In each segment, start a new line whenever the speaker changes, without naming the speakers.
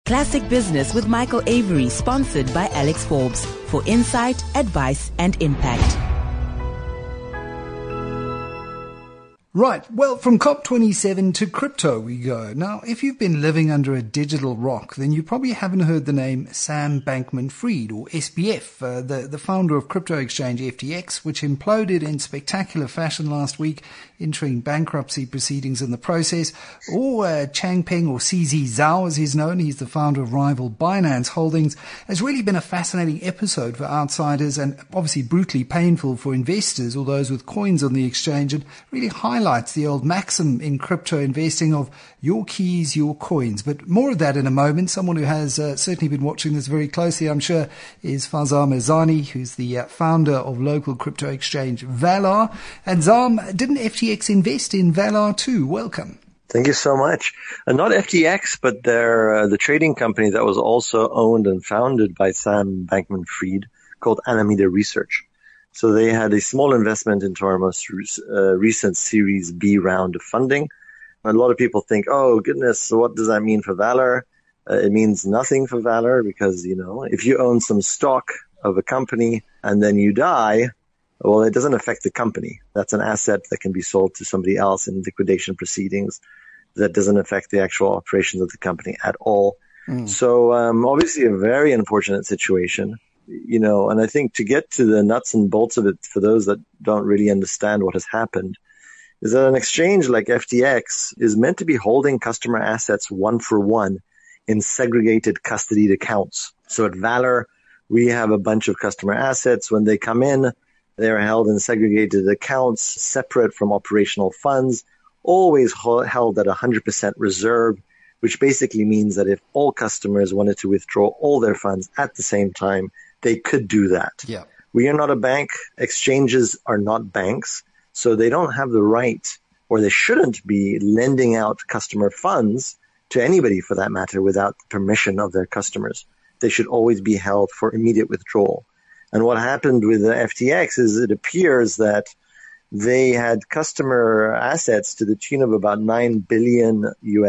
Classic Business with Michael Avery, sponsored by Alex Forbes, for insight, advice, and impact.
Right, well, from COP27 to crypto we go. Now, if you've been living under a digital rock, then you probably haven't heard the name Sam Bankman-Fried, or SBF, the founder of crypto exchange FTX, which imploded in spectacular fashion last week, entering bankruptcy proceedings in the process, or Changpeng, or CZ Zhao as he's known. He's the founder of rival Binance Holdings. Has really been a fascinating episode for outsiders and obviously brutally painful for investors or those with coins on the exchange, and really highlights the old maxim in crypto investing of your keys, your coins. But more of that in a moment. Someone who has certainly been watching this very closely, I'm sure, is Farzar Mirzani, who's the founder of local crypto exchange Valar. And Zam, didn't FTX invest in Valar too? Welcome.
Thank you so much. Not FTX, but they're the trading company that was also owned and founded by Sam Bankman-Fried, called Alameda Research. So they had a small investment into our most recent Series B round of funding. A lot of people think, oh, goodness, so what does that mean for Valar? It means nothing for Valar because, if you own some stock of a company and then you die, well, it doesn't affect the company. That's an asset that can be sold to somebody else in liquidation proceedings. That doesn't affect the actual operations of the company at all. So obviously a very unfortunate situation. And I think to get to the nuts and bolts of it for those that don't really understand what has happened is that an exchange like FTX is meant to be holding customer assets one for one in segregated custodied accounts. So at Valar, we have a bunch of customer assets. When they come in, they're held in segregated accounts, separate from operational funds, always held at 100% reserve, which basically means that if all customers wanted to withdraw all their funds at the same time, they could do that.
Yeah.
We are not a bank. Exchanges are not banks. So they don't have the right, or they shouldn't be lending out customer funds to anybody for that matter without the permission of their customers. They should always be held for immediate withdrawal. And what happened with the FTX is it appears that they had customer assets to the tune of about $9 billion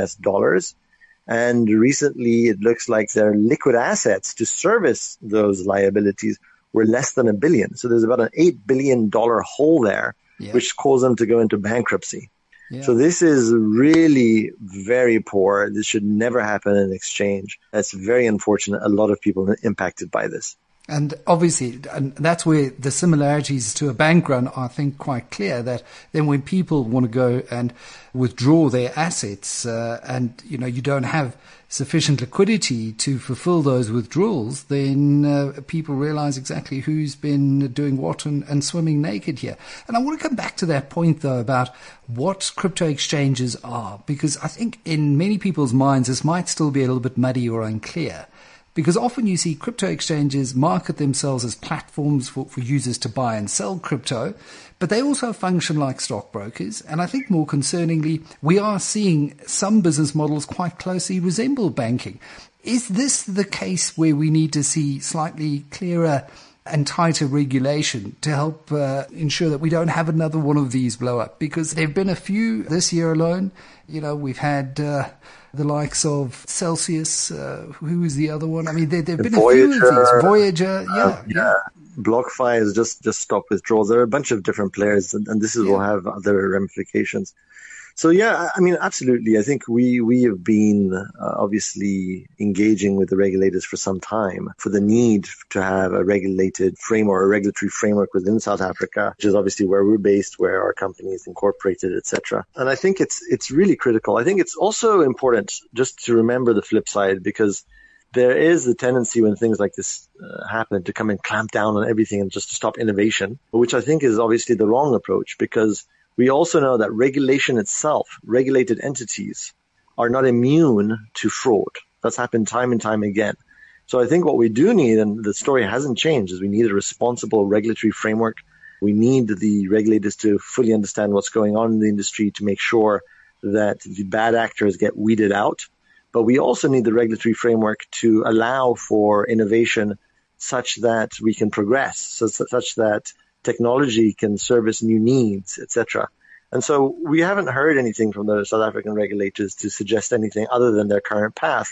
US. And recently, it looks like their liquid assets to service those liabilities were less than $1 billion. So there's about an $8 billion hole there, which caused them to go into bankruptcy. Yeah. So this is really very poor. This should never happen in exchange. That's very unfortunate. A lot of people are impacted by this.
And obviously, and that's where the similarities to a bank run are, I think, quite clear, that then when people want to go and withdraw their assets and, you don't have sufficient liquidity to fulfill those withdrawals, then people realize exactly who's been doing what and swimming naked here. And I want to come back to that point, though, about what crypto exchanges are, because I think in many people's minds this might still be a little bit muddy or unclear. Because often you see crypto exchanges market themselves as platforms for users to buy and sell crypto, but they also function like stockbrokers. And I think more concerningly, we are seeing some business models quite closely resemble banking. Is this the case where we need to see slightly clearer and tighter regulation to help ensure that we don't have another one of these blow up? Because there have been a few this year alone. We've had the likes of Celsius. Who is the other one? I mean, there have been
Voyager,
a few of these. Voyager, yeah.
BlockFi has just stopped withdrawals. There are a bunch of different players, and this will have other ramifications. So, absolutely. I think we have been obviously engaging with the regulators for some time for the need to have a regulated framework, a regulatory framework within South Africa, which is obviously where we're based, where our company is incorporated, etc. And I think it's really critical. I think it's also important just to remember the flip side, because there is a tendency when things like this happen to come and clamp down on everything and just to stop innovation, which I think is obviously the wrong approach, because we also know that regulation itself, regulated entities, are not immune to fraud. That's happened time and time again. So I think what we do need, and the story hasn't changed, is we need a responsible regulatory framework. We need the regulators to fully understand what's going on in the industry to make sure that the bad actors get weeded out. But we also need the regulatory framework to allow for innovation such that we can progress, such that technology can service new needs, etc. And so we haven't heard anything from the South African regulators to suggest anything other than their current path,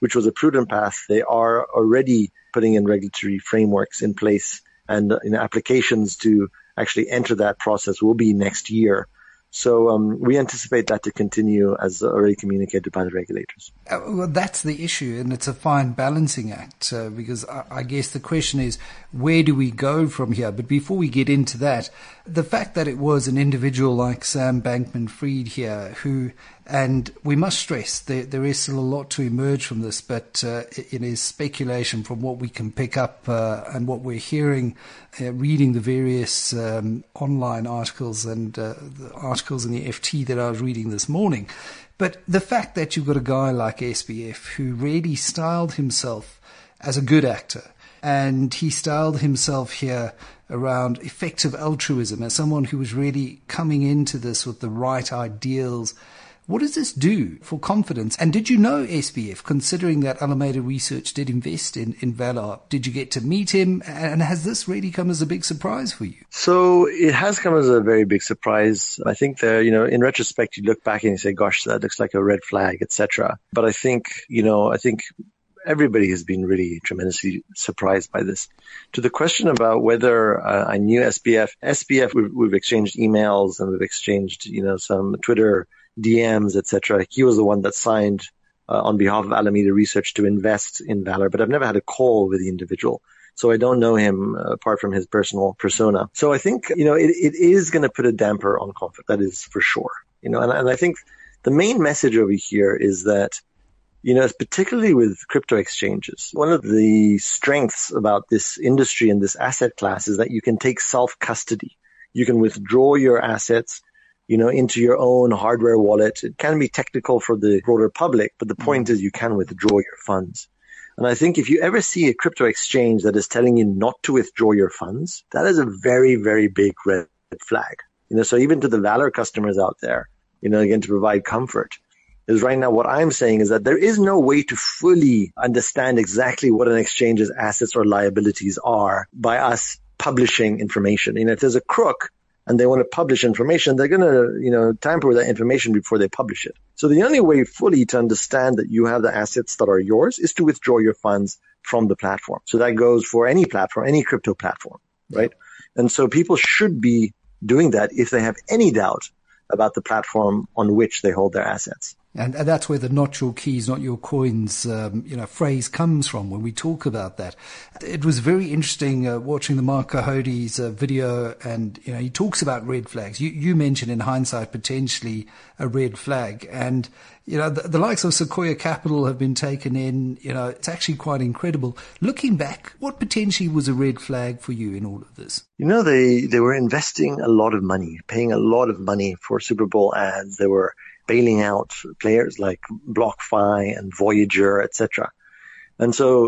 which was a prudent path. They are already putting in regulatory frameworks in place, and applications to actually enter that process will be next year. So we anticipate that to continue as already communicated by the regulators.
Well, that's the issue, and it's a fine balancing act, because I guess the question is, where do we go from here? But before we get into that, the fact that it was an individual like Sam Bankman-Fried here who, and we must stress there is still a lot to emerge from this, but it is speculation from what we can pick up and what we're hearing, reading the various online articles and the articles in the FT that I was reading this morning. But the fact that you've got a guy like SBF who really styled himself as a good actor, and he styled himself here around effective altruism as someone who was really coming into this with the right ideals. What does this do for confidence? And did you know SBF, considering that Alameda Research did invest in Valar? Did you get to meet him? And has this really come as a big surprise for you?
So it has come as a very big surprise. I think that, in retrospect, you look back and you say, gosh, that looks like a red flag, etc. But I think everybody has been really tremendously surprised by this. To the question about whether I knew SBF, we've exchanged emails and we've exchanged, some Twitter DMs, etc. He was the one that signed on behalf of Alameda Research to invest in Valar, but I've never had a call with the individual. So I don't know him apart from his personal persona. So I think, it is going to put a damper on confidence. That is for sure. And I think the main message over here is that, particularly with crypto exchanges, one of the strengths about this industry and this asset class is that you can take self-custody. You can withdraw your assets into your own hardware wallet. It can be technical for the broader public, but the point is you can withdraw your funds. And I think if you ever see a crypto exchange that is telling you not to withdraw your funds, that is a very, very big red flag. So even to the Valar customers out there, again, to provide comfort, is right now what I'm saying is that there is no way to fully understand exactly what an exchange's assets or liabilities are by us publishing information. If there's a crook, and they want to publish information, they're going to, tamper with that information before they publish it. So the only way fully to understand that you have the assets that are yours is to withdraw your funds from the platform. So that goes for any platform, any crypto platform, right? And so people should be doing that if they have any doubt about the platform on which they hold their assets.
And that's where the not your keys, not your coins, phrase comes from when we talk about that. It was very interesting watching the Mark Cohodes video, and, he talks about red flags. You mentioned in hindsight potentially a red flag, and, the likes of Sequoia Capital have been taken in. It's actually quite incredible. Looking back, what potentially was a red flag for you in all of this?
They were investing a lot of money, paying a lot of money for Super Bowl ads. They were bailing out players like BlockFi and Voyager, etc. And so,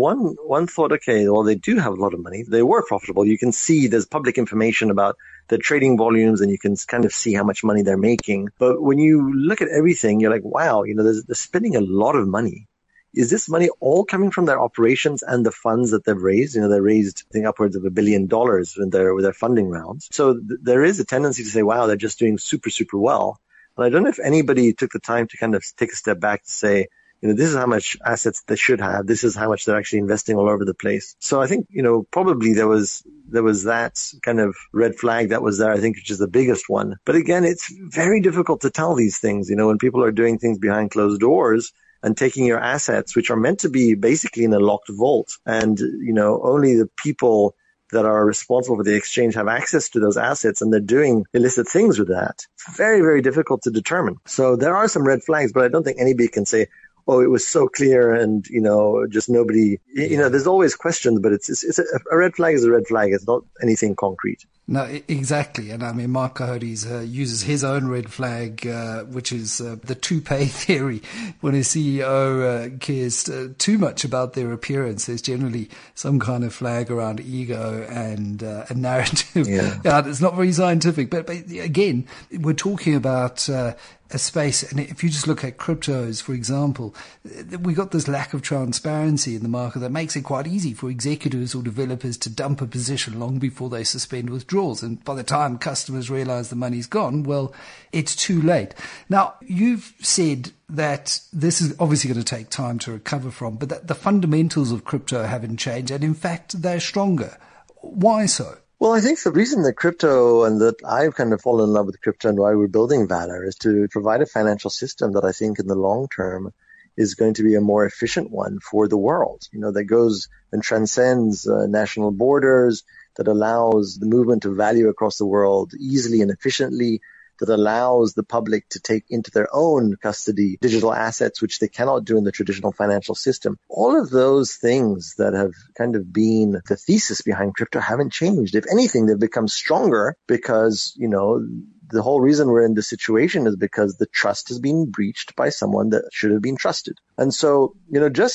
one thought, okay, well, they do have a lot of money. They were profitable. You can see there's public information about the trading volumes, and you can kind of see how much money they're making. But when you look at everything, you're like, wow, they're spending a lot of money. Is this money all coming from their operations and the funds that they've raised? They raised, I think, upwards of $1 billion with their funding rounds. So there is a tendency to say, wow, they're just doing super, super well. And I don't know if anybody took the time to kind of take a step back to say, this is how much assets they should have. This is how much they're actually investing all over the place. So I think, probably there was that kind of red flag that was there, I think, which is the biggest one. But again, it's very difficult to tell these things, when people are doing things behind closed doors and taking your assets, which are meant to be basically in a locked vault. And, only the people that are responsible for the exchange have access to those assets, and they're doing illicit things with that. It's very, very difficult to determine. So there are some red flags, but I don't think anybody can say, oh, it was so clear and, just nobody, there's always questions, but it's a red flag is a red flag. It's not anything concrete.
No, exactly. And I mean, Mark Cohodes uses his own red flag, which is the toupee theory. When a CEO cares too much about their appearance, there's generally some kind of flag around ego and a narrative. Yeah, it's not very scientific. But again, we're talking about a space, and if you just look at cryptos, for example, we got this lack of transparency in the market that makes it quite easy for executives or developers to dump a position long before they suspend withdrawals. And by the time customers realize the money's gone, well, it's too late. Now, you've said that this is obviously going to take time to recover from, but that the fundamentals of crypto haven't changed, and in fact, they're stronger. Why so?
Well, I think the reason that crypto and that I've kind of fallen in love with crypto and why we're building Valor is to provide a financial system that I think in the long term is going to be a more efficient one for the world, that goes and transcends national borders, that allows the movement of value across the world easily and efficiently, that allows the public to take into their own custody digital assets, which they cannot do in the traditional financial system. All of those things that have kind of been the thesis behind crypto haven't changed. If anything, they've become stronger because, the whole reason we're in this situation is because the trust has been breached by someone that should have been trusted. And so, a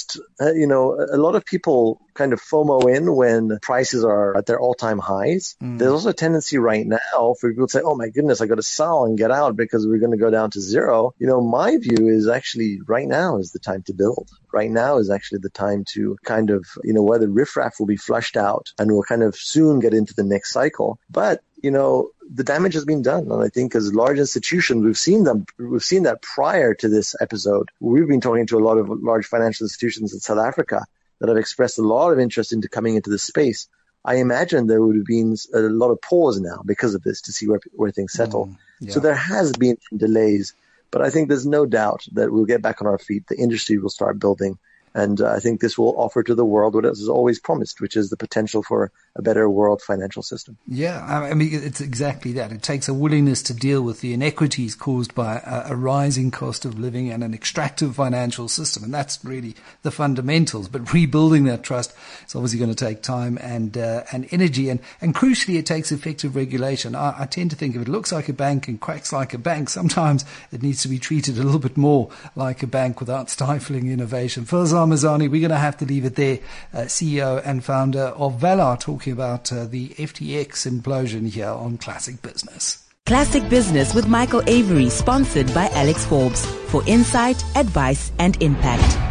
lot of people kind of FOMO in when prices are at their all-time highs. There's also a tendency right now for people to say, oh my goodness, I got to sell and get out because we're going to go down to zero. My view is actually right now is the time to build. Right now is actually the time to kind of, where the riffraff will be flushed out and we'll kind of soon get into the next cycle. But, the damage has been done. And I think as large institutions, we've seen that prior to this episode. We've been talking to a lot of large financial institutions in South Africa that have expressed a lot of interest into coming into this space. I imagine there would have been a lot of pause now because of this to see where things settle. Yeah. So there has been some delays, but I think there's no doubt that we'll get back on our feet. The industry will start building. And I think this will offer to the world what it has always promised, which is the potential for a better world financial system.
Yeah, I mean, it's exactly that. It takes a willingness to deal with the inequities caused by a rising cost of living and an extractive financial system. And that's really the fundamentals. But rebuilding that trust is obviously going to take time and energy. And crucially, it takes effective regulation. I tend to think if it looks like a bank and quacks like a bank, sometimes it needs to be treated a little bit more like a bank without stifling innovation. Phil Zamazani, we're going to have to leave it there. CEO and founder of Valor, talking about the FTX implosion here on Classic Business.
Classic Business with Michael Avery, sponsored by Alex Forbes for insight, advice, and impact.